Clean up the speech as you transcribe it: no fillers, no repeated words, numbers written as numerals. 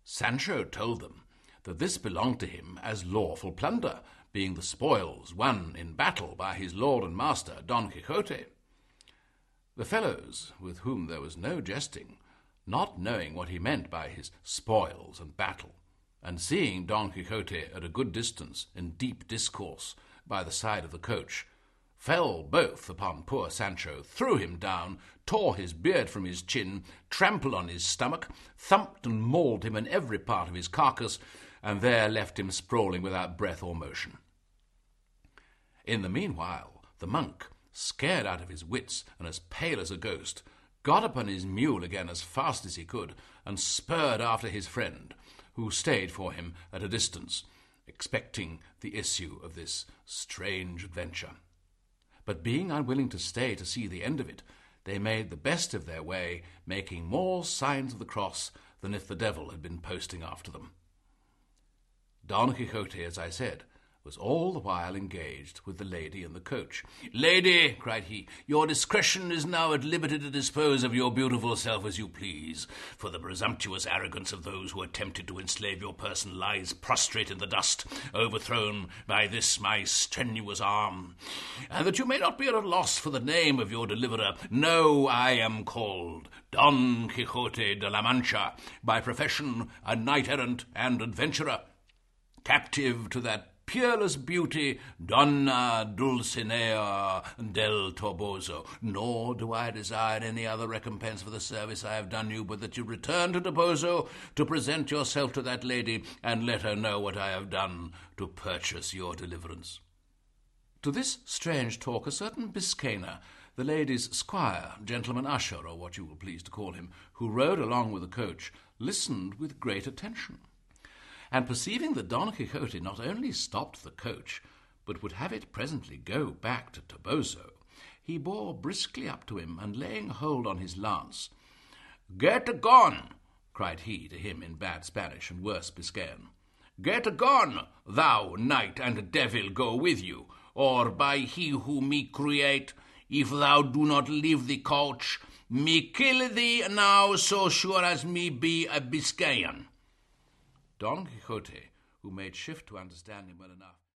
Sancho told them that this belonged to him as lawful plunder, being the spoils won in battle by his lord and master, Don Quixote. The fellows, with whom there was no jesting, not knowing what he meant by his spoils and battle, and seeing Don Quixote at a good distance in deep discourse by the side of the coach, fell both upon poor Sancho, threw him down, tore his beard from his chin, trampled on his stomach, thumped and mauled him in every part of his carcass, and there left him sprawling without breath or motion. In the meanwhile, the monk, scared out of his wits and as pale as a ghost, got upon his mule again as fast as he could, and spurred after his friend, who stayed for him at a distance, expecting the issue of this strange adventure. But being unwilling to stay to see the end of it, they made the best of their way, making more signs of the cross than if the devil had been posting after them. Don Quixote, as I said, was all the while engaged with the lady in the coach. "Lady," cried he, "your discretion is now at liberty to dispose of your beautiful self as you please, for the presumptuous arrogance of those who attempted to enslave your person lies prostrate in the dust, overthrown by this my strenuous arm. And that you may not be at a loss for the name of your deliverer, know I am called Don Quixote de la Mancha, by profession a knight-errant and adventurer, captive to that peerless beauty, Donna Dulcinea del Toboso. Nor do I desire any other recompense for the service I have done you, but that you return to Toboso to present yourself to that lady, and let her know what I have done to purchase your deliverance." To this strange talk a certain Biscayner, the lady's squire, gentleman usher, or what you will please to call him, who rode along with the coach, listened with great attention. And perceiving that Don Quixote not only stopped the coach, but would have it presently go back to Toboso, he bore briskly up to him, and laying hold on his lance, "Get gone," cried he to him in bad Spanish and worse Biscayan. "Get gone, thou knight and devil go with you, or by he who me create, if thou do not leave the coach, me kill thee now so sure as me be a Biscayan." Don Quixote, who made shift to understand him well enough,